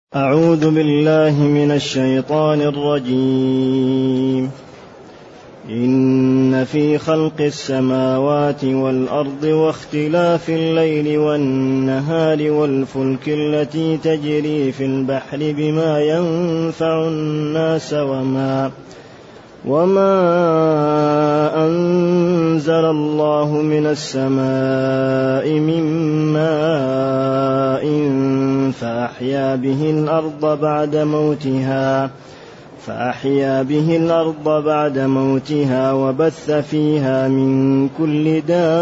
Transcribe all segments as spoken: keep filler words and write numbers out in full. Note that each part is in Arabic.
أعوذ بالله من الشيطان الرجيم. إن في خلق السماوات والأرض واختلاف الليل والنهار والفلك التي تجري في البحر بما ينفع الناس وما وما أنزل الله من السماء من ماء فأحيا به الأرض بعد موتها فأحيا به الأرض بعد موتها وبث فيها من كل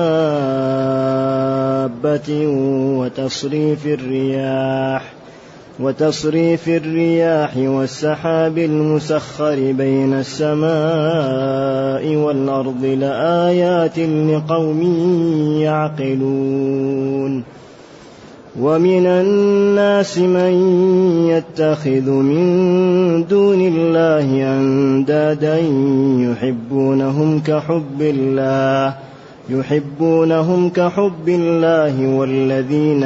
دابة وتصريف الرياح وتصريف الرياح والسحاب المسخر بين السماء والأرض لآيات لقوم يعقلون. ومن الناس من يتخذ من دون الله أندادا يحبونهم كحب الله يحبونهم كحب الله والذين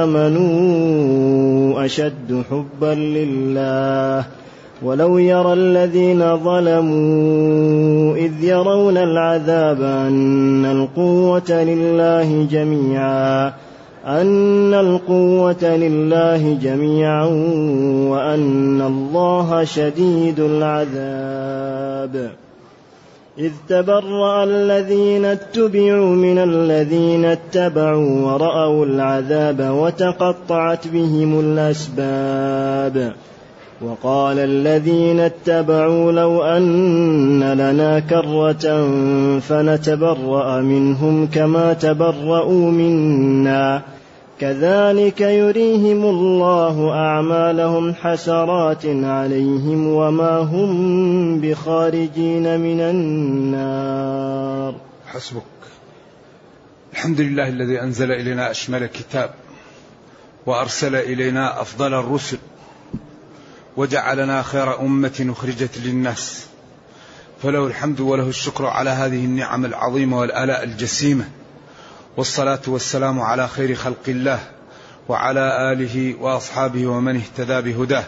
آمنوا أشد حبا لله ولو يرى الذين ظلموا إذ يرون العذاب أن القوة لله جميعا أن القوة لله جميعا وأن الله شديد العذاب. إذ تبرأ الذين اتبعوا من الذين اتبعوا ورأوا العذاب وتقطعت بهم الأسباب. وقال الذين اتبعوا لو أن لنا كرة فنتبرأ منهم كما تبرأوا منا كذلك يريهم الله أعمالهم حسرات عليهم وما هم بخارجين من النار. حسبك. الحمد لله الذي أنزل إلينا أشمل كتاب وأرسل إلينا أفضل الرسل وجعلنا خير أمة أخرجت للناس، فله الحمد وله الشكر على هذه النعم العظيمة والآلاء الجسيمة، والصلاة والسلام على خير خلق الله وعلى آله وأصحابه ومن اهتدى بهداه.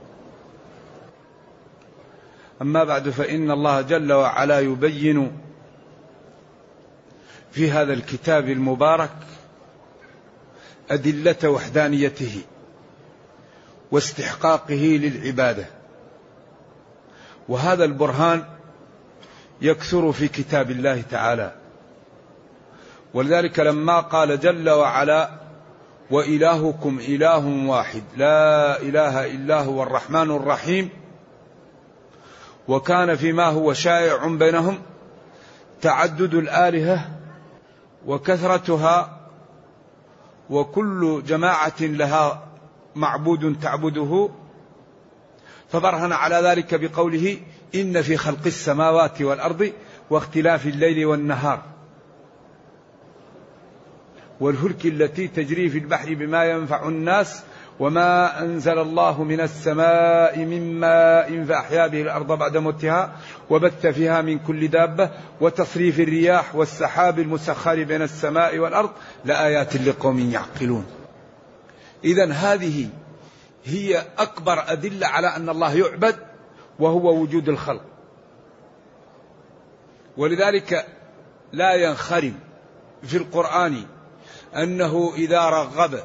أما بعد، فإن الله جل وعلا يبين في هذا الكتاب المبارك أدلة وحدانيته واستحقاقه للعبادة، وهذا البرهان يكثر في كتاب الله تعالى. ولذلك لما قال جل وعلا وإلهكم إله واحد لا إله إلا هو الرحمن الرحيم، وكان فيما هو شائع بينهم تعدد الآلهة وكثرتها وكل جماعة لها معبود تعبده، فبرهن على ذلك بقوله إن في خلق السماوات والأرض واختلاف الليل والنهار والفلك التي تجري في البحر بما ينفع الناس وما أنزل الله من السماء من ماء فأحيا به الأرض بعد موتها وبث فيها من كل دابة وتصريف الرياح والسحاب المسخر بين السماء والأرض لآيات لقوم يعقلون. إذن هذه هي أكبر أدلة على أن الله يعبد وهو وجود الخلق. ولذلك لا ينخرم في القرآن أنه إذا رغب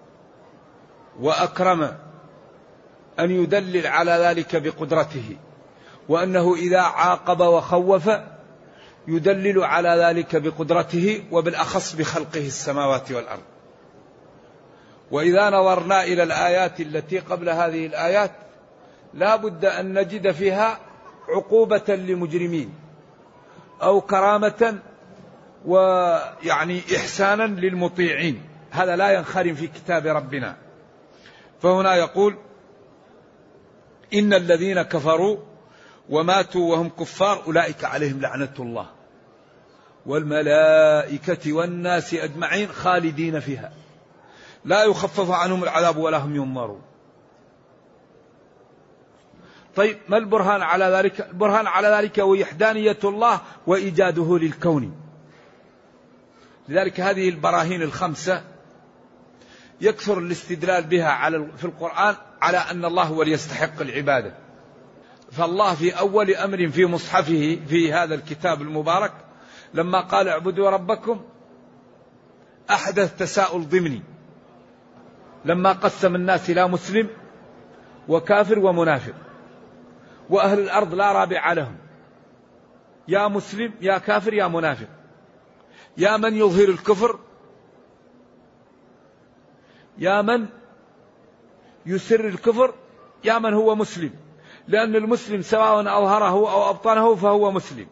وأكرم أن يدلل على ذلك بقدرته، وأنه إذا عاقب وخوف يدلل على ذلك بقدرته وبالأخص بخلقه السماوات والأرض. وإذا نظرنا إلى الآيات التي قبل هذه الآيات لا بد أن نجد فيها عقوبة لمجرمين أو كرامة ويعني إحسانا للمطيعين، هذا لا ينخرم في كتاب ربنا. فهنا يقول إن الذين كفروا وماتوا وهم كفار أولئك عليهم لعنة الله والملائكة والناس أجمعين خالدين فيها لا يخفف عنهم العذاب ولا هم ينظرون. طيب ما البرهان على ذلك؟ البرهان على ذلك وحدانية الله وإيجاده للكون. لذلك هذه البراهين الخمسة يكثر الاستدلال بها على في القرآن على أن الله هو يستحق العبادة. فالله في أول أمر في مصحفه في هذا الكتاب المبارك لما قال اعبدوا ربكم أحدث تساؤل ضمني، لما قسم الناس إلى مسلم وكافر ومنافق، وأهل الأرض لا رابع لهم، يا مسلم يا كافر يا منافق، يا من يظهر الكفر يا من يسر الكفر يا من هو مسلم، لأن المسلم سواء أظهره أو أبطنه فهو مسلم،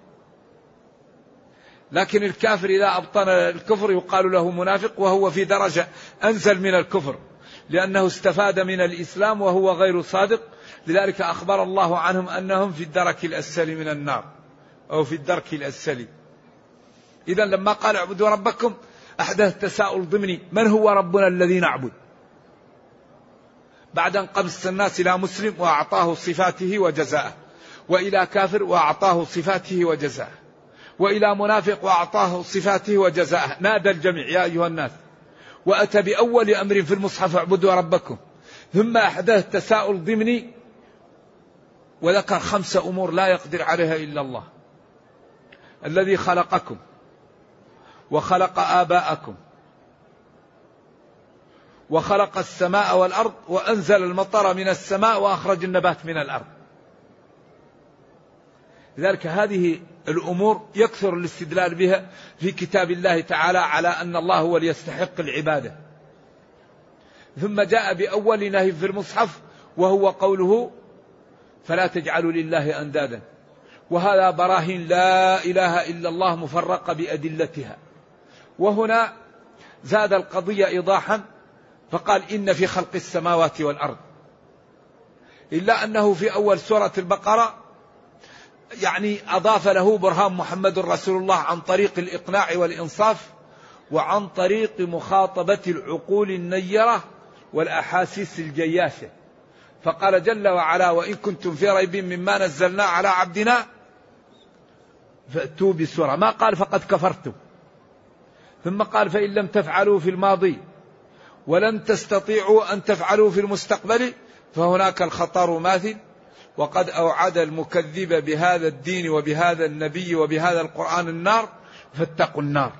لكن الكافر إذا أبطن الكفر يقال له منافق، وهو في درجة أنزل من الكفر لأنه استفاد من الإسلام وهو غير صادق. لذلك أخبر الله عنهم أنهم في الدرك الأسفل من النار أو في الدرك الأسفل. إذا لما قال اعبدوا ربكم أحدث تساؤل ضمني، من هو ربنا الذي نعبد؟ بعد أن قبس الناس إلى مسلم وأعطاه صفاته وجزاءه، وإلى كافر وأعطاه صفاته وجزاءه، وإلى منافق وأعطاه صفاته وجزاءه، نادى الجميع يا أيها الناس، وأتى بأول أمر في المصحف اعبدوا ربكم، ثم أحدث تساؤل ضمني وذكر خمسة أمور لا يقدر عليها إلا الله، الذي خلقكم وخلق آباءكم وخلق السماء والأرض وأنزل المطر من السماء وأخرج النبات من الأرض. لذلك هذه الأمور يكثر الاستدلال بها في كتاب الله تعالى على أن الله هو يستحق العبادة. ثم جاء بأول نهي في المصحف وهو قوله فلا تجعلوا لله أندادا، وهذا براهين لا إله إلا الله مفرقة بأدلتها. وهنا زاد القضية إيضاحا فقال إن في خلق السماوات والأرض، إلا أنه في أول سورة البقرة يعني أضاف له برهان محمد رسول الله عن طريق الإقناع والإنصاف وعن طريق مخاطبة العقول النيرة والأحاسيس الجياشة، فقال جل وعلا وإن كنتم في ريب مما نزلنا على عبدنا فأتوا بسورة، ما قال فقد كفرتم، ثم قال فإن لم تفعلوا في الماضي ولن تستطيعوا أن تفعلوا في المستقبل فهناك الخطر ماثل، وقد أوعد المكذب بهذا الدين وبهذا النبي وبهذا القرآن النار فاتقوا النار.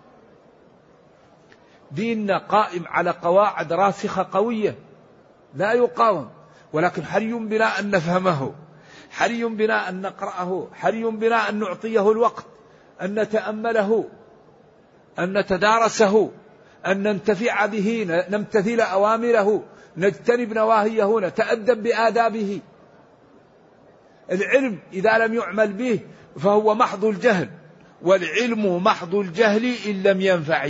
ديننا قائم على قواعد راسخة قوية لا يقاوم، ولكن حري بنا أن نفهمه، حري بنا أن نقرأه، حري بنا أن نعطيه الوقت، أن نتأمله، أن نتدارسه، أن ننتفع به، نمتثل أوامره، نجتنب نواهيه، نتأدب بآدابه. العلم إذا لم يعمل به فهو محض الجهل، والعلم محض الجهل إن لم ينفع،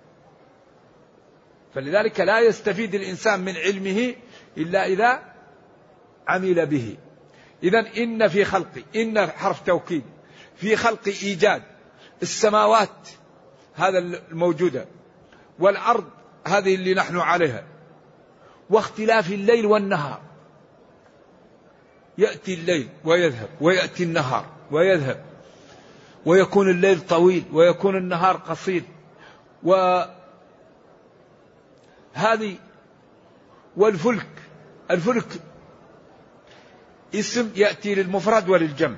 فلذلك لا يستفيد الإنسان من علمه إلا إذا عمل به. إذن إن في خلق، إن حرف توكيد، في خلق إيجاد السماوات هذا الموجودة والأرض هذه اللي نحن عليها، واختلاف الليل والنهار، يأتي الليل ويذهب ويأتي النهار ويذهب، ويكون الليل طويل ويكون النهار قصير، وهذه والفلك، الفلك اسم يأتي للمفرد وللجمع،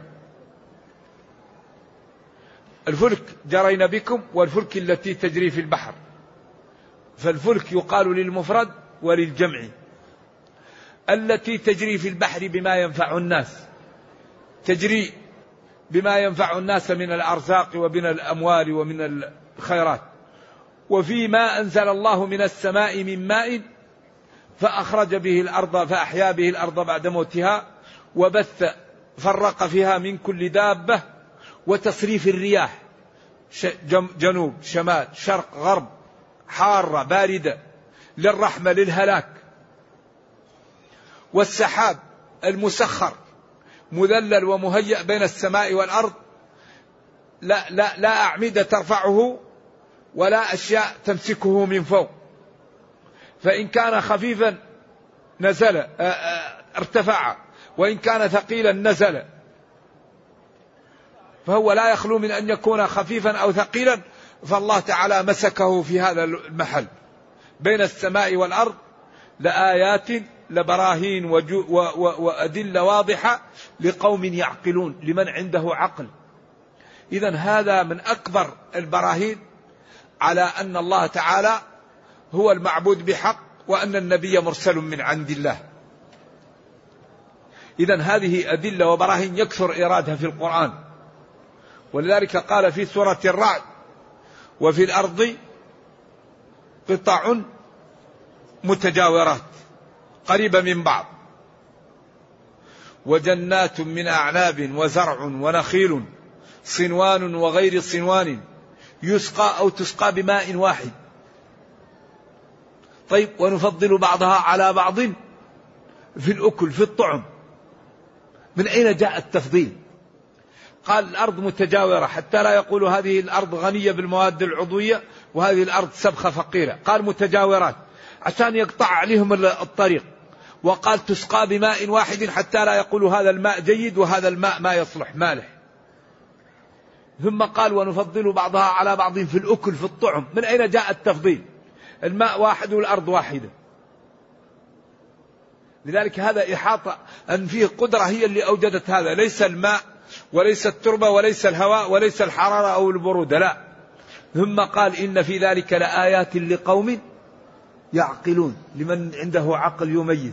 الفلك جرينا بكم والفلك التي تجري في البحر، فالفلك يقال للمفرد وللجمع. التي تجري في البحر بما ينفع الناس، تجري بما ينفع الناس من الأرزاق ومن الأموال ومن الخيرات. وفيما أنزل الله من السماء من ماء فأخرج به الأرض فأحيا به الأرض بعد موتها وبث فرق فيها من كل دابة وتصريف الرياح جنوب شمال شرق غرب حارة باردة للرحمة للهلاك، والسحاب المسخر مذلل ومهيأ بين السماء والأرض، لا, لا, لا أعمدة ترفعه ولا أشياء تمسكه من فوق، فإن كان خفيفا نزل ارتفع، وإن كان ثقيلا نزل، فهو لا يخلو من أن يكون خفيفا أو ثقيلا، فالله تعالى مسكه في هذا المحل بين السماء والأرض لآيات لبراهين وأدلة واضحة لقوم يعقلون، لمن عنده عقل. إذن هذا من أكبر البراهين على أن الله تعالى هو المعبود بحق، وأن النبي مرسل من عند الله. إذن هذه أدلة وبراهين يكثر إيرادها في القرآن، ولذلك قال في سورة الرعد: وفي الأرض قطع متجاورات قريبة من بعض وجنات من أعناب وزرع ونخيل صنوان وغير صنوان يسقى أو تسقى بماء واحد. طيب، ونفضل بعضها على بعض في الأكل في الطعم. من أين جاء التفضيل؟ قال الأرض متجاورة حتى لا يقول هذه الأرض غنية بالمواد العضوية وهذه الأرض سبخة فقيرة. قال متجاورات عشان يقطع عليهم الطريق. وقال تسقى بماء واحد حتى لا يقول هذا الماء جيد وهذا الماء ما يصلح مالح. ثم قال ونفضل بعضها على بعض في الأكل في الطعم. من أين جاء التفضيل؟ الماء واحد والأرض واحدة. لذلك هذا إحاطة أن فيه قدرة هي اللي أوجدت هذا، ليس الماء وليس التربة وليس الهواء وليس الحرارة أو البرودة، لا. ثم قال إن في ذلك لآيات لقوم يعقلون، لمن عنده عقل يميز.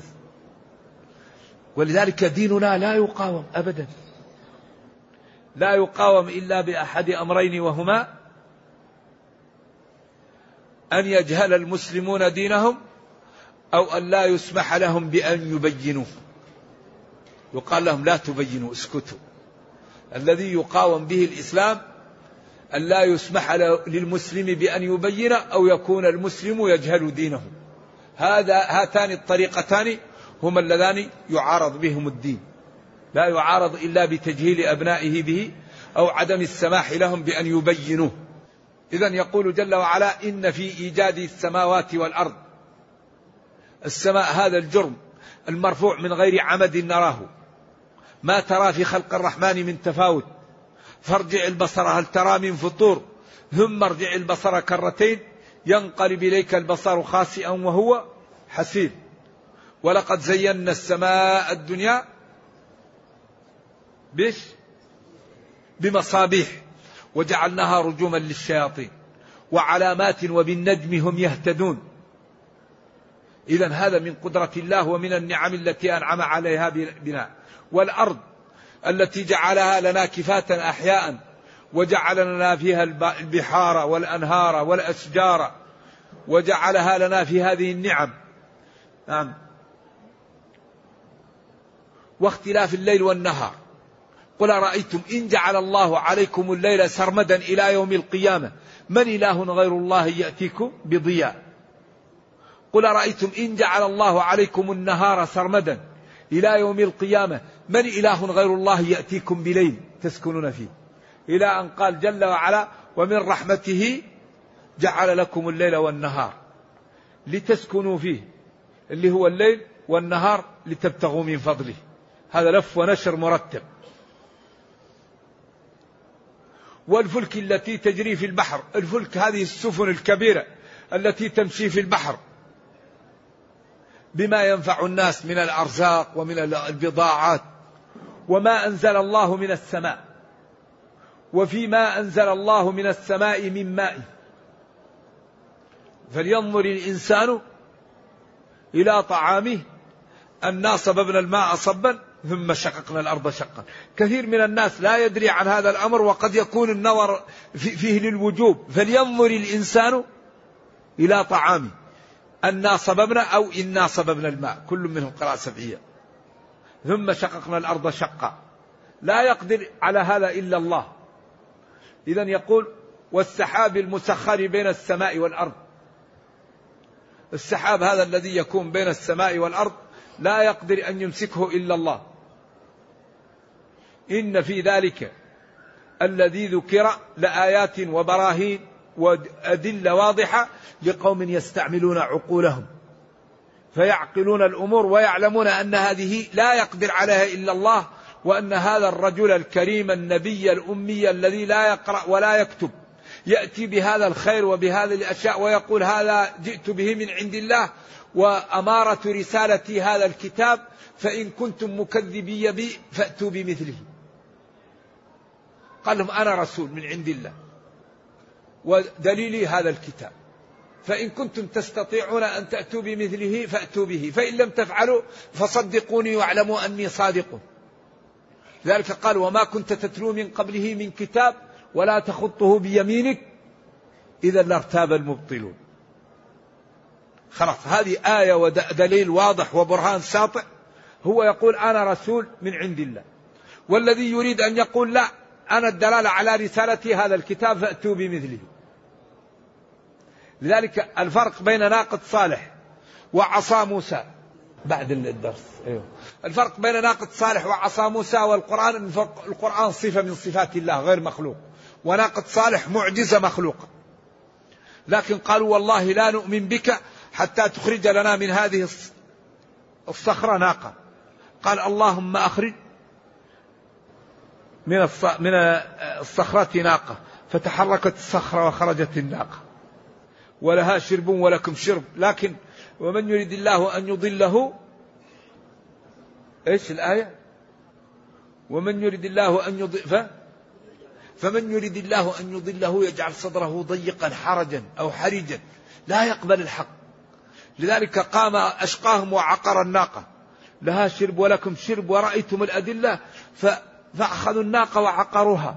ولذلك ديننا لا يقاوم أبدا، لا يقاوم إلا بأحد أمرين، وهما أن يجهل المسلمون دينهم أو أن لا يسمح لهم بأن يبينوه. يقال لهم لا تبينوا، اسكتوا. الذي يقاوم به الإسلام أن لا يسمح للمسلم بأن يبين أو يكون المسلم يجهل دينه. هذا هاتان الطريقتان هما اللذان يعارض بهم الدين، لا يعارض إلا بتجهيل أبنائه به أو عدم السماح لهم بأن يبينوه. إذن يقول جل وعلا إن في إيجاد السماوات والأرض. السماء هذا الجرم المرفوع من غير عمد نراه، ما ترى في خلق الرحمن من تفاوت، فارجع البصر هل ترى من فطور، ثم ارجع البصر كرتين ينقلب إليك البصر خاسئا وهو حسير، ولقد زينا السماء الدنيا بيش بمصابيح وجعلناها رجوما للشياطين وعلامات وبالنجم هم يهتدون. إذن هذا من قدرة الله ومن النعم التي أنعم عليها بنا. والأرض التي جعلها لنا كفاة أحياء وجعل لنا فيها البحار والأنهار والأشجار وجعلها لنا في هذه النعم. نعم. واختلاف الليل والنهار. قل أرأيتم إن جعل الله عليكم الليل سرمدا إلى يوم القيامة من إله غير الله يأتيكم بضياء. قل أرأيتم إن جعل الله عليكم النهار سرمدا إلى يوم القيامة من إله غير الله يأتيكم بليل تسكنون فيه، إلى أن قال جل وعلا ومن رحمته جعل لكم الليل والنهار لتسكنوا فيه، اللي هو الليل والنهار لتبتغوا من فضله. هذا لف ونشر مرتب. والفلك التي تجري في البحر. الفلك هذه السفن الكبيرة التي تمشي في البحر بما ينفع الناس من الأرزاق ومن البضاعات. وما أنزل الله من السماء، وفيما أنزل الله من السماء من ماء. فلينظر الإنسان إلى طعامه أنا صببنا الماء صبا ثم شققنا الأرض شقا. كثير من الناس لا يدري عن هذا الأمر، وقد يكون النظر فيه للوجوب. فلينظر الإنسان إلى طعامه أنا صببنا أو إنا صببنا الماء، كل منهم قراءة سبعية. ثم شققنا الأرض شقا. لا يقدر على هذا إلا الله. إذن يقول والسحاب المسخر بين السماء والأرض. السحاب هذا الذي يكون بين السماء والأرض لا يقدر أن يمسكه إلا الله. إن في ذلك الذي ذكر لآيات وبراهين وأدلة واضحة لقوم يستعملون عقولهم فيعقلون الأمور ويعلمون أن هذه لا يقدر عليها إلا الله، وأن هذا الرجل الكريم النبي الأمي الذي لا يقرأ ولا يكتب يأتي بهذا الخير وبهذه الأشياء ويقول هذا جئت به من عند الله وأمارة رسالتي هذا الكتاب، فإن كنتم مكذبي بي فأتوا بمثله. قال لهم أنا رسول من عند الله ودليلي هذا الكتاب، فإن كنتم تستطيعون أن تأتوا بمثله فأتوا به، فإن لم تفعلوا فصدقوني واعلموا أني صادق. ذلك قال وما كنت تتلو من قبله من كتاب ولا تخطه بيمينك إذا لارتاب المبطلون. خلاص هذه آية ودليل واضح وبرهان ساطع. هو يقول أنا رسول من عند الله، والذي يريد أن يقول لا أنا الدلالة على رسالتي هذا الكتاب فأتوا بمثله. لذلك الفرق بين ناقة صالح وعصا موسى بعد الدرس. أيوه. الفرق بين ناقة صالح وعصا موسى والقرآن، القرآن صفة من صفات الله غير مخلوق، وناقة صالح معجزة مخلوقة. لكن قالوا والله لا نؤمن بك حتى تخرج لنا من هذه الصخرة ناقة. قال اللهم أخرج من من الصخرة ناقة، فتحركت الصخرة وخرجت الناقة ولها شرب ولكم شرب. لكن ومن يريد الله أن يضله، إيش الآية؟ ومن يريد الله أن يضل فمن يريد الله أن يضله يجعل صدره ضيقا حرجا أو حرجا لا يقبل الحق. لذلك قام أشقاهم وعقر الناقة، لها شرب ولكم شرب ورأيتم الأدلة فأخذوا الناقة وعقروها.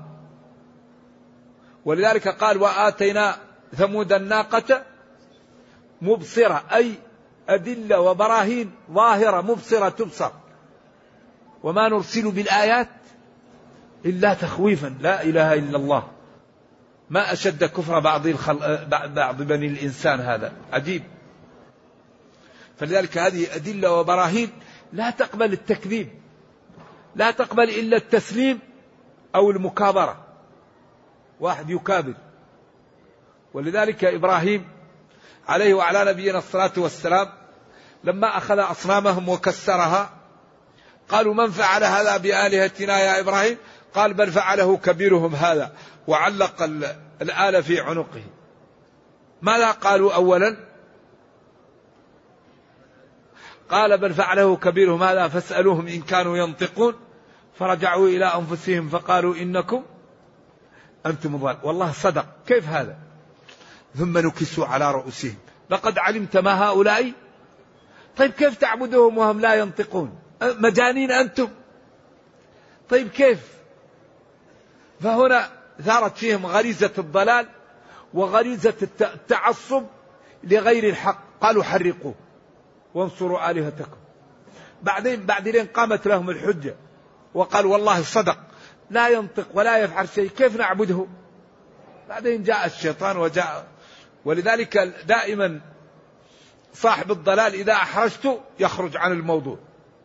ولذلك قال وآتينا ثمود الناقة مبصرة، أي أدلة وبراهين ظاهرة مبصرة تبصر. وما نرسل بالآيات إلا تخويفا. لا إله إلا الله. ما أشد كفر بعض, الخل... بعض بني الإنسان، هذا عجيب. فلذلك هذه أدلة وبراهين لا تقبل التكذيب، لا تقبل إلا التسليم أو المكابرة، واحد يكابر. ولذلك إبراهيم عليه وعلى نبينا الصلاة والسلام لما أخذ أصنامهم وكسرها قالوا من فعل هذا بآلهتنا يا إبراهيم؟ قال بل فعله كبيرهم هذا، وعلق الآلة في عنقه. ماذا قالوا أولا؟ قال بل فعله كبيرهم هذا فاسألوهم إن كانوا ينطقون، فرجعوا إلى أنفسهم فقالوا إنكم أنتم ضال. والله صدق. كيف هذا؟ ثم نكسوا على رؤوسهم لقد علمت ما هؤلاء. طيب كيف تعبدهم وهم لا ينطقون؟ مجانين أنتم. طيب كيف؟ فهنا ثارت فيهم غريزة الضلال وغريزة التعصب لغير الحق. قالوا حرقوه وانصروا آلهتكم. بعدين بعدين قامت لهم الحجة وقال والله صدق لا ينطق ولا يفعل شيء، كيف نعبده؟ بعدين جاء الشيطان وجاء. ولذلك دائما صاحب الضلال إذا أحرجته يخرج عن الموضوع.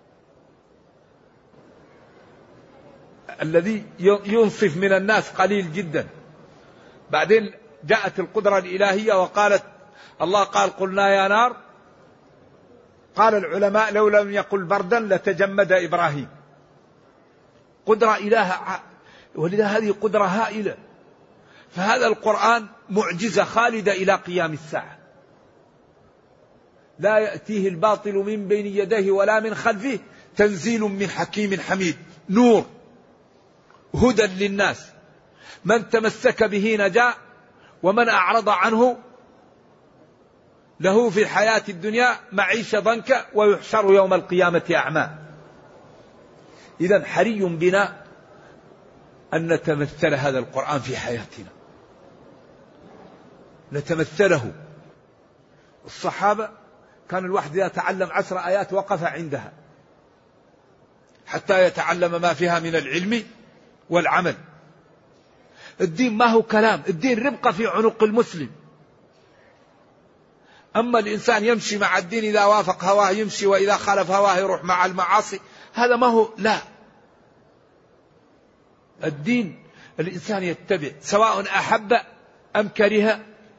الذي ينصف من الناس قليل جدا. بعدين جاءت القدرة الإلهية وقالت الله قال قلنا يا نار، قال العلماء لو لم يقل بردا لتجمد إبراهيم. قدرة إله، ولذا هذه قدرة هائلة. فهذا القرآن معجزة خالدة إلى قيام الساعة، لا يأتيه الباطل من بين يديه ولا من خلفه، تنزيل من حكيم حميد، نور هدى للناس، من تمسك به نجا ومن أعرض عنه له في الحياة الدنيا معيشة ضنكا ويحشر يوم القيامة أعمى. إذن حري بنا أن نتمثل هذا القرآن في حياتنا، نتمثله. الصحابة كان الواحد إذا تعلم عشر آيات وقف عندها حتى يتعلم ما فيها من العلم والعمل. الدين ما هو كلام، الدين ربقة في عنق المسلم. أما الإنسان يمشي مع الدين، إذا وافق هواه يمشي وإذا خالف هواه يروح مع المعاصي، هذا ما هو. لا، الدين الإنسان يتبع سواء أحب أم كره.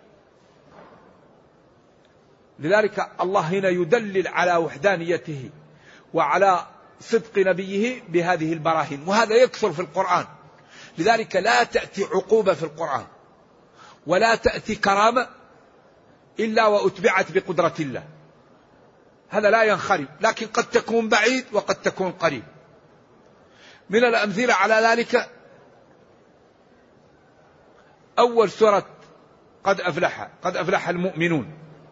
لذلك الله هنا يدلل على وحدانيته وعلى صدق نبيه بهذه البراهين، وهذا يكثر في القرآن. لذلك لا تأتي عقوبة في القرآن ولا تأتي كرامة إلا وأتبعت بقدرة الله، هذا لا ينخرم، لكن قد تكون بعيد وقد تكون قريب. من الأمثلة على ذلك أول سورة قد أفلح قد أفلح المؤمنون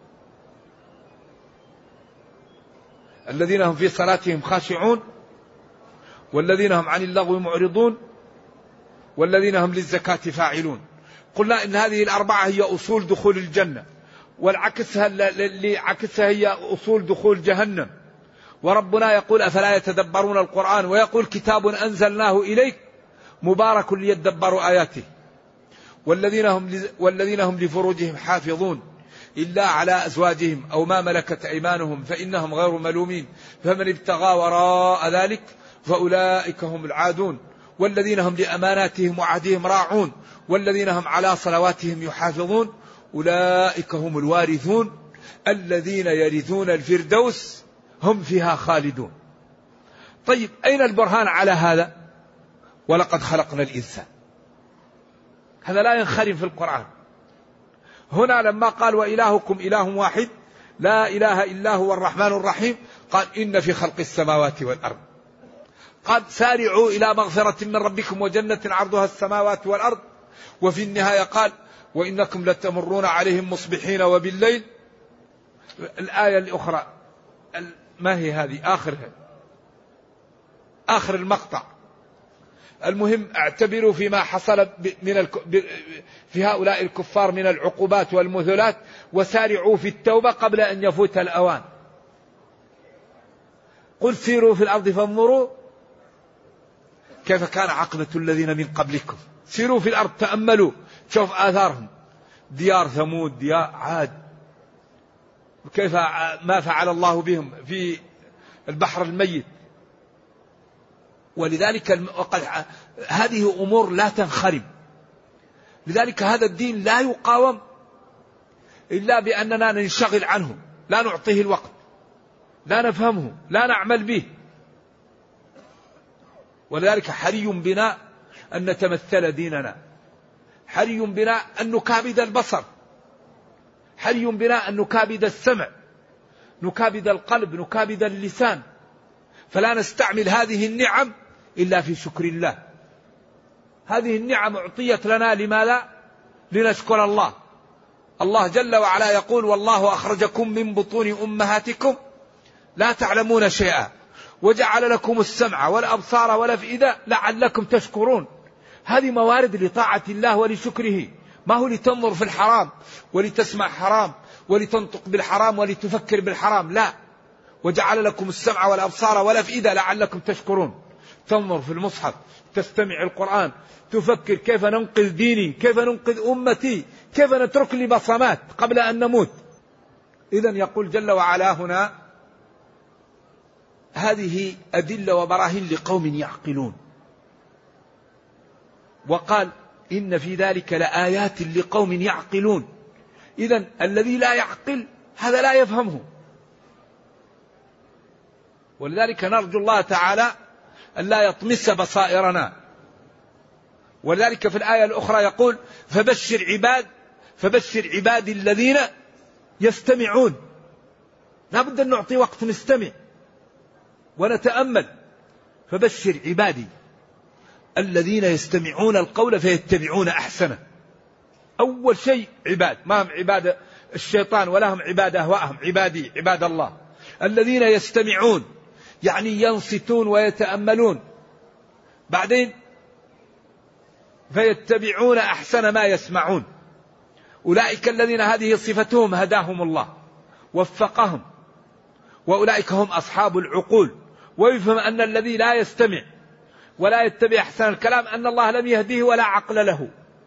الذين هم في صلاتهم خاشعون والذين هم عن اللغو معرضون والذين هم للزكاة فاعلون. قلنا إن هذه الأربعة هي أصول دخول الجنة، والعكسها اللي عكسها هي أصول دخول جهنم. وربنا يقول أفلا يتدبرون القرآن ويقول كتاب أنزلناه إليك مبارك ليدبروا آياته والذين هم والذين هم لفروجهم حافظون إلا على أزواجهم أو ما ملكت أيمانهم فإنهم غير ملومين فمن ابتغى وراء ذلك فأولئك هم العادون والذين هم لأماناتهم وعهدهم راعون والذين هم على صلواتهم يحافظون أولئك هم الوارثون الذين يرثون الفردوس هم فيها خالدون. طيب أين البرهان على هذا؟ ولقد خلقنا الإنسان، هذا لا ينخرم في القرآن. هنا لما قال وإلهكم إله واحد لا إله إلا هو الرحمن الرحيم قال إن في خلق السماوات والأرض، قال سارعوا إلى مغفرة من ربكم وجنة عرضها السماوات والأرض، وفي النهاية قال وإنكم لتمرون عليهم مصبحين وبالليل. الآية الأخرى ما هي هذه؟ آخرها آخر المقطع. المهم اعتبروا فيما حصل من الك... في هؤلاء الكفار من العقوبات والمثلات وسارعوا في التوبة قبل أن يفوت الأوان. قل سيروا في الأرض فانظروا كيف كان عاقبة الذين من قبلكم. سيروا في الأرض تأملوا شوف آثارهم، ديار ثمود ديار عاد كيف ما فعل الله بهم في البحر الميت. ولذلك هذه أمور لا تنخرم. لذلك هذا الدين لا يقاوم إلا بأننا ننشغل عنه، لا نعطيه الوقت، لا نفهمه، لا نعمل به. ولذلك حري بنا أن نتمثل ديننا، حري بنا أن نكابد البصر، حري بنا أن نكابد السمع، نكابد القلب، نكابد اللسان، فلا نستعمل هذه النعم إلا في شكر الله. هذه النعم أعطيت لنا لماذا؟ لنشكر الله. الله جل وعلا يقول والله أخرجكم من بطون أمهاتكم لا تعلمون شيئا وجعل لكم السمع والأبصار والأفئدة لعلكم تشكرون. هذه موارد لطاعة الله ولشكره، ما هو لتنظر في الحرام ولتسمع حرام ولتنطق بالحرام ولتفكر بالحرام، لا. وجعل لكم السمع والأبصار والأفئدة لعلكم تشكرون. تنظر في المصحف، تستمع القرآن، تفكر كيف ننقذ ديني، كيف ننقذ أمتي، كيف نترك لي بصمات قبل أن نموت. إذن يقول جل وعلا هنا هذه أدلة وبراهين لقوم يعقلون. وقال إن في ذلك لآيات لقوم يعقلون. إذن الذي لا يعقل هذا لا يفهمه. ولذلك نرجو الله تعالى أن لا يطمس بصائرنا. ولذلك في الآية الأخرى يقول فبشر عباد فبشر عباد الذين يستمعون. لا بد أن نعطي وقت نستمع ونتأمل. فبشر عبادي الذين يستمعون القول فيتبعون أحسنه. أول شيء عباد، ما هم عباد الشيطان ولا هم عباد أهواءهم، عبادي عباد الله الذين يستمعون يعني ينصتون ويتأملون. بعدين فيتبعون أحسن ما يسمعون. أولئك الذين هذه صفتهم هداهم الله وفقهم، وأولئك هم أصحاب العقول. ويفهم أن الذي لا يستمع ولا يتبع أحسن الكلام أن الله لم يهديه ولا عقل له.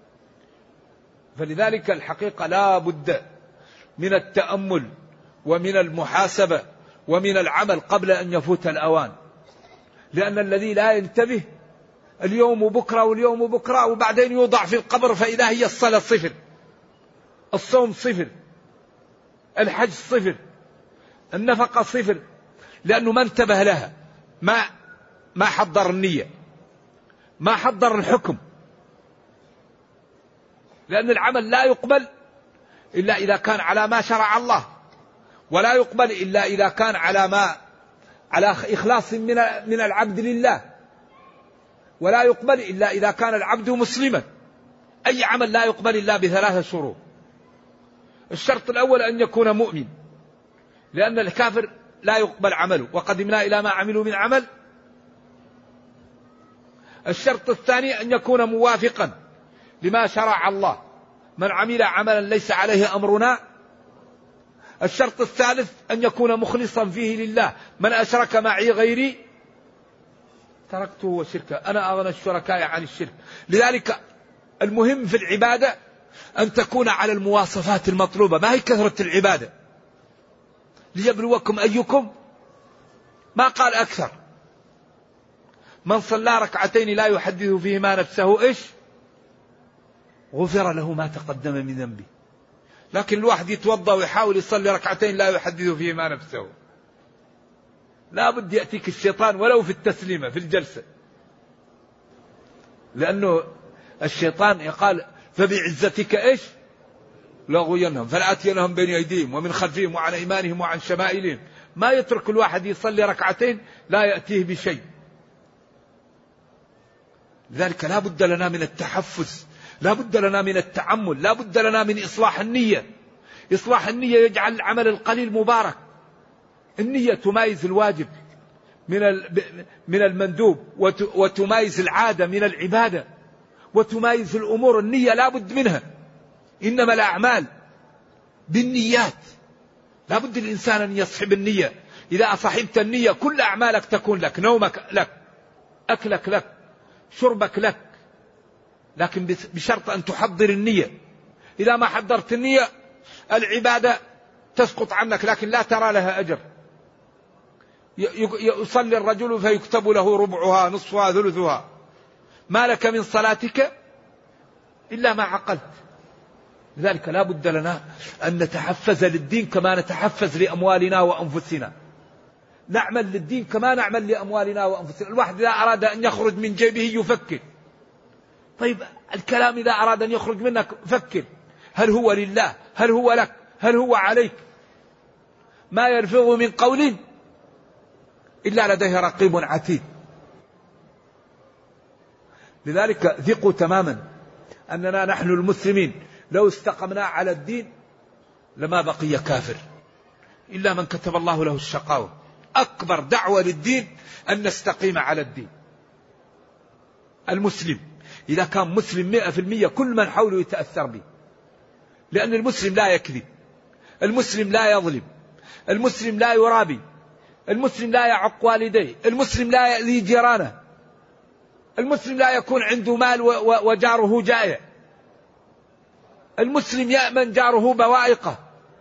فلذلك الحقيقة لا بد من التأمل ومن المحاسبة ومن العمل قبل أن يفوت الأوان. لأن الذي لا ينتبه اليوم بكرة واليوم بكرة وبعدين يوضع في القبر فإذا هي الصلاة صفر، الصوم صفر، الحج صفر، النفقة صفر، لأنه ما انتبه لها، ما ما حضر النية، ما حضر الحكم. لأن العمل لا يقبل إلا إذا كان على ما شرع الله، ولا يقبل إلا إذا كان على ما على إخلاص من من العبد لله، ولا يقبل إلا إذا كان العبد مسلما. أي عمل لا يقبل إلا بثلاثة شروط. الشرط الأول أن يكون مؤمن، لأن الكافر لا يقبل عمله، وقدمنا إلى ما عملوا من عمل. الشرط الثاني أن يكون موافقا لما شرع الله، من عمل عملا ليس عليه أمرنا. الشرط الثالث أن يكون مخلصا فيه لله، من أشرك معي غيري تركته وشركه، أنا أغنى الشركاء عن الشرك. لذلك المهم في العبادة أن تكون على المواصفات المطلوبة، ما هي كثرة العبادة. ليبلوكم أيكم، ما قال أكثر. من صلى ركعتين لا يحدث فيهما نفسه إيش؟ غفر له ما تقدم من ذنبه. لكن الواحد يتوضأ ويحاول يصلي ركعتين لا يحدث فيهما نفسه، لا بد يأتيك الشيطان ولو في التسليمة في الجلسة، لأنه الشيطان يقال فبعزتك إيش لأغوينهم فلآتينهم بين أيديهم ومن خلفهم وعن أيمانهم وعن شمائلهم. ما يترك الواحد يصلي ركعتين لا يأتيه بشيء. لذلك لا بد لنا من التحفز، لا بد لنا من التعمل، لا بد لنا من إصلاح النية. إصلاح النية يجعل العمل القليل مبارك. النية تمايز الواجب من من المندوب، وتمايز العادة من العبادة، وتمايز الأمور. النية لا بد منها، إنما الأعمال بالنيات. لا بد الإنسان أن يصحب النية. إذا أصحبت النية كل أعمالك تكون لك، نومك لك، أكلك لك، شربك لك، لكن بشرط أن تحضر النية. إذا ما حضرت النية العبادة تسقط عنك، لكن لا ترى لها أجر. يصلي الرجل فيكتب له ربعها نصفها ثلثها، ما لك من صلاتك إلا ما عقلت. لذلك لا بد لنا أن نتحفز للدين كما نتحفز لأموالنا وأنفسنا. نعمل للدين كما نعمل لأموالنا وأنفسنا. الواحد إذا أراد أن يخرج من جيبه يفكر. طيب الكلام إذا أراد أن يخرج منك فكر، هل هو لله؟ هل هو لك؟ هل هو عليك؟ ما يلفظ من قول إلا لديه رقيب عتيد. لذلك ثقوا تماما أننا نحن المسلمين لو استقمنا على الدين لما بقي كافر إلا من كتب الله له الشقاوة. أكبر دعوة للدين أن نستقيم على الدين. المسلم إذا كان مسلم مئة في المئة كل من حوله يتأثر به، لأن المسلم لا يكذب، المسلم لا يظلم، المسلم لا يرابي، المسلم لا يعق والديه، المسلم لا يأذي جيرانه، المسلم لا يكون عنده مال وجاره جائع، المسلم يأمن جاره بوائقه.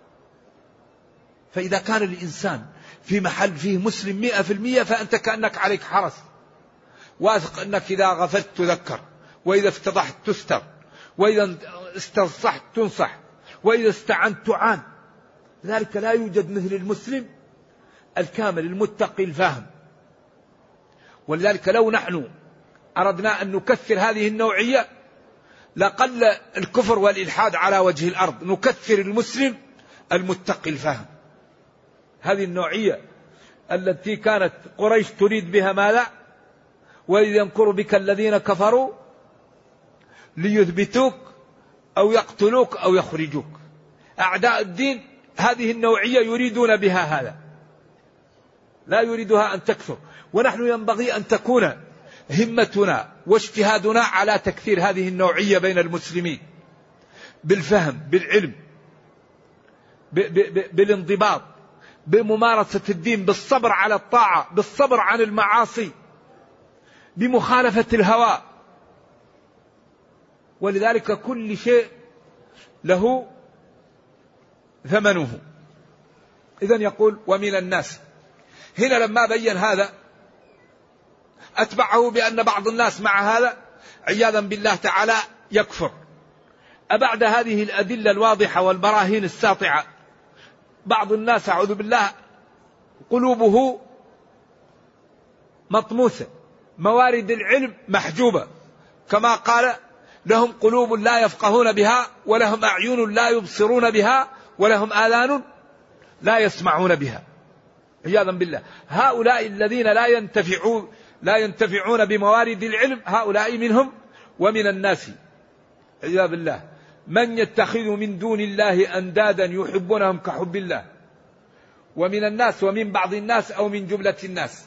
فإذا كان الإنسان في محل فيه مسلم مئة في المئة فأنت كأنك عليك حرس، واثق أنك إذا غفلت تذكر، وإذا افتضحت تستر، وإذا استصحت تنصح، وإذا استعنت تعان. لذلك لا يوجد مثل المسلم الكامل المتقي الفاهم. ولذلك لو نحن أردنا أن نكثر هذه النوعية لقل الكفر والإلحاد على وجه الأرض. نكثر المسلم المتقي الفاهم. هذه النوعية التي كانت قريش تريد بها ماذا؟ وإذ يمكر بك الذين كفروا ليثبتوك أو يقتلوك أو يخرجوك. أعداء الدين هذه النوعية يريدون بها هذا، لا يريدها أن تكثر. ونحن ينبغي أن تكون همتنا واجتهادنا على تكثير هذه النوعية بين المسلمين، بالفهم، بالعلم، بالانضباط، بممارسة الدين، بالصبر على الطاعة، بالصبر عن المعاصي، بمخالفة الهوى. ولذلك كل شيء له ثمنه. إذن يقول ومن الناس. هنا لما بين هذا أتبعه بأن بعض الناس مع هذا عياذا بالله تعالى يكفر. أبعد هذه الأدلة الواضحة والبراهين الساطعة بعض الناس أعوذ بالله قلوبه مطموسة، موارد العلم محجوبة، كما قال لهم قلوب لا يفقهون بها، ولهم أعين لا يبصرون بها، ولهم آذان لا يسمعون بها، عياذا بالله. هؤلاء الذين لا ينتفعون لا ينتفعون بموارد العلم، هؤلاء منهم ومن الناس، عياذا بالله. من يتخذ من دون الله أندادا يحبونهم كحب الله، ومن الناس ومن بعض الناس أو من جملة الناس.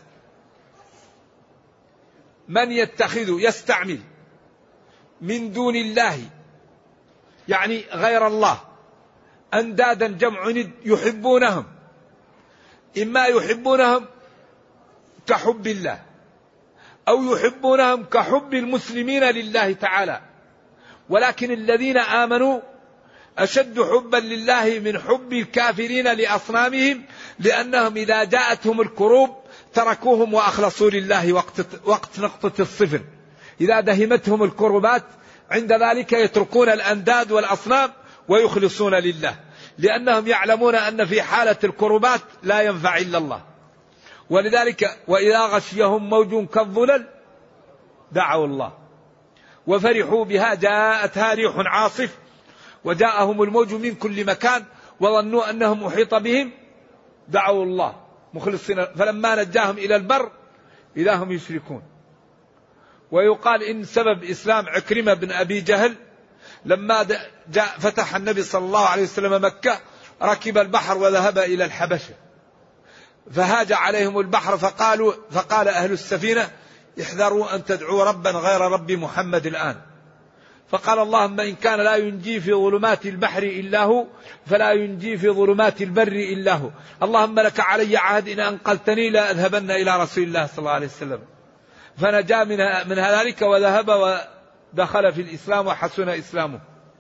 من يتخذ يستعمل من دون الله يعني غير الله أندادا جمع ند يحبونهم، إما يحبونهم كحب الله أو يحبونهم كحب المسلمين لله تعالى. ولكن الذين آمنوا أشد حبا لله من حب الكافرين لأصنامهم، لأنهم إذا جاءتهم الكروب تركوهم وأخلصوا لله وقت, وقت نقطة الصفر. إذا دهمتهم الكربات عند ذلك يتركون الأنداد والأصنام ويخلصون لله، لأنهم يعلمون أن في حالة الكربات لا ينفع إلا الله. ولذلك وإذا غشيهم موج كالظلل دعوا الله وفرحوا بها جاءتها ريح عاصف وجاءهم الموج من كل مكان وظنوا أنهم أحيط بهم دعوا الله مخلصين، فلما نجاهم إلى البر إذا هم يشركون. ويقال إن سبب إسلام عكرمة بن أبي جهل لما جاء فتح النبي صلى الله عليه وسلم مكة ركب البحر وذهب إلى الحبشة، فهاج عليهم البحر فقالوا فقال أهل السفينة احذروا أن تدعوا ربا غير رب محمد الآن. فقال اللهم إن كان لا ينجي في ظلمات البحر إلا هو فلا ينجي في ظلمات البر إلا هو، اللهم لك علي عهد إن أنقلتني لا أذهبن إلى رسول الله صلى الله عليه وسلم. فنجا من ذلك وذهب ودخل في الإسلام وحسن إسلامه.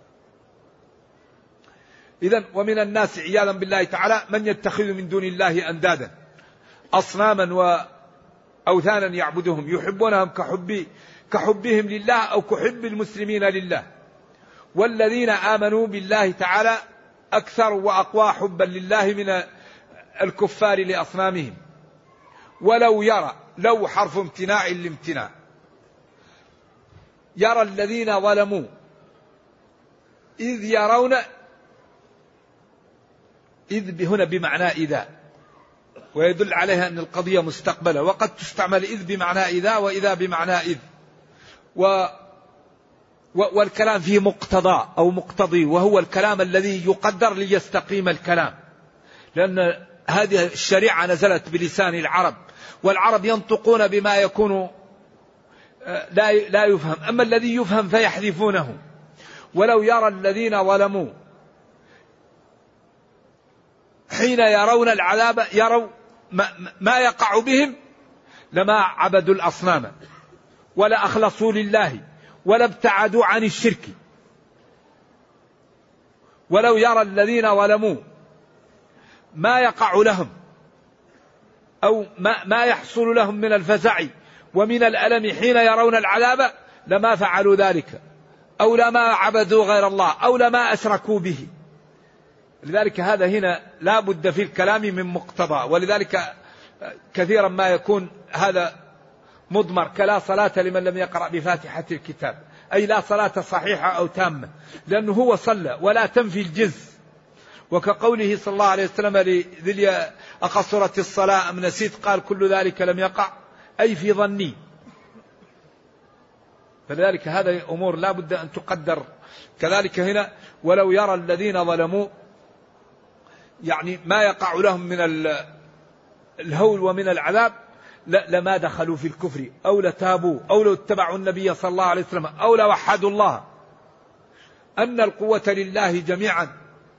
إذن ومن الناس عياذا بالله تعالى من يتخذ من دون الله أندادا أصناما وأوثانا يعبدهم يحبونهم كحب كحبهم لله أو كحب المسلمين لله. والذين آمنوا بالله تعالى أكثر وأقوى حبا لله من الكفار لأصنامهم. ولو يرى، لو حرف امتناع الامتناع، يرى الذين ظلموا إذ يرون، إذ هنا بمعنى إذا، ويدل عليها أن القضية مستقبلة، وقد تستعمل إذ بمعنى إذا وإذا بمعنى إذ. و والكلام فيه مقتضى أو مقتضي، وهو الكلام الذي يقدر ليستقيم الكلام، لأن هذه الشريعة نزلت بلسان العرب، والعرب ينطقون بما يكون لا لا يفهم، أما الذي يفهم فيحذفونه. ولو يرى الذين ظلموا حين يرون العذاب يروا ما يقع بهم لما عبدوا الأصنام ولا أخلصوا لله ولا ابتعدوا عن الشرك. ولو يرى الذين ظلموا ما يقع لهم أو ما, ما يحصل لهم من الفزع ومن الألم حين يرون العذاب لما فعلوا ذلك، أو لما عبدوا غير الله، أو لما أشركوا به. لذلك هذا هنا لا بد في الكلام من مقتضى. ولذلك كثيرا ما يكون هذا مضمر كلا صلاة لمن لم يقرأ بفاتحة الكتاب، أي لا صلاة صحيحة أو تامة، لأنه هو صلى ولا تنفي الجنس. وكقوله صلى الله عليه وسلم لذي أقصرت الصلاة أم نسيت قال كل ذلك لم يقع، أي في ظني. فلذلك هذا أمور لا بد أن تقدر. كذلك هنا ولو يرى الذين ظلموا يعني ما يقع لهم من الهول ومن العذاب لما دخلوا في الكفر أو لتابوا أو لو اتبعوا النبي صلى الله عليه وسلم أو لوحدوا الله. أن القوة لله جميعا،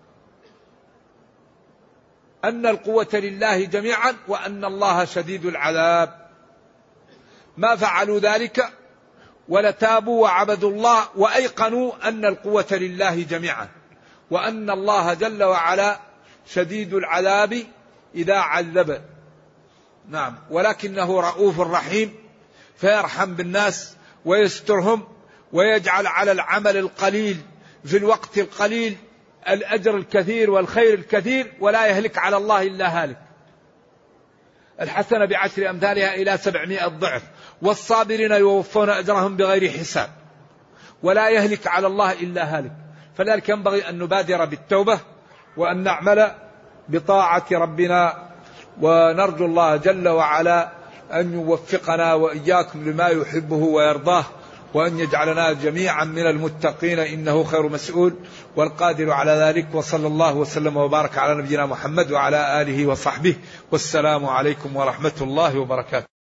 أن القوة لله جميعا وأن الله شديد العذاب. ما فعلوا ذلك ولتابوا وعبدوا الله وأيقنوا أن القوة لله جميعا وأن الله جل وعلا شديد العذاب إذا عذب. نعم، ولكنه رؤوف رحيم فيرحم بالناس ويسترهم ويجعل على العمل القليل في الوقت القليل الأجر الكثير والخير الكثير، ولا يهلك على الله إلا هالك. الحسنة بعشر أمثالها إلى سبعمائة ضعف، والصابرين يوفون أجرهم بغير حساب. ولا يهلك على الله إلا هالك. فلذلك ينبغي أن نبادر بالتوبة وأن نعمل بطاعة ربنا، ونرجو الله جل وعلا أن يوفقنا وإياكم لما يحبه ويرضاه، وأن يجعلنا جميعا من المتقين إنه خير مسؤول والقادر على ذلك. وصلى الله وسلم وبارك على نبينا محمد وعلى آله وصحبه، والسلام عليكم ورحمة الله وبركاته.